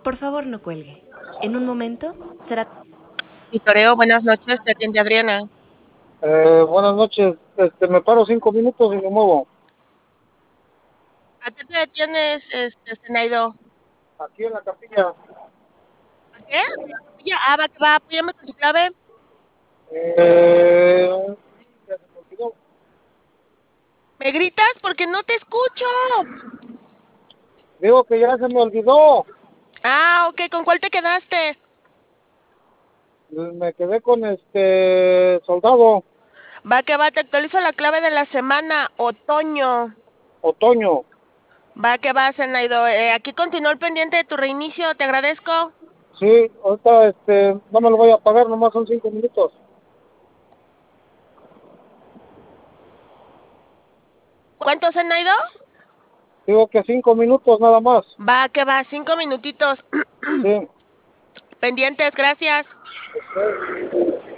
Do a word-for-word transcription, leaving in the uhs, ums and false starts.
Por favor, no cuelgue. En un momento será... Vitoreo, buenas noches, te atiende Adriana. Eh, buenas noches. Este, me paro cinco minutos y me muevo. ¿A qué te detienes, este, Zenaido? Aquí en la capilla. ¿A qué? ¿A la capilla? Ah, va, que va, apóyame con tu clave. Eh, ya se me olvidó. ¿Me gritas? Porque no te escucho. Digo que ya se me olvidó. Ah, ok, ¿con cuál te quedaste? Me quedé con este soldado, Va, que va, te actualizo la clave de la semana, otoño. otoño. Va, que va, Zenaido. Eh, aquí continúo el pendiente de tu reinicio, te agradezco. Sí, ahorita este, no me lo voy a pagar, nomás son cinco minutos. ¿Cuánto, Zenaido? Digo que cinco minutos nada más. Va, que va, cinco minutitos. Sí. Pendientes, gracias. Ok.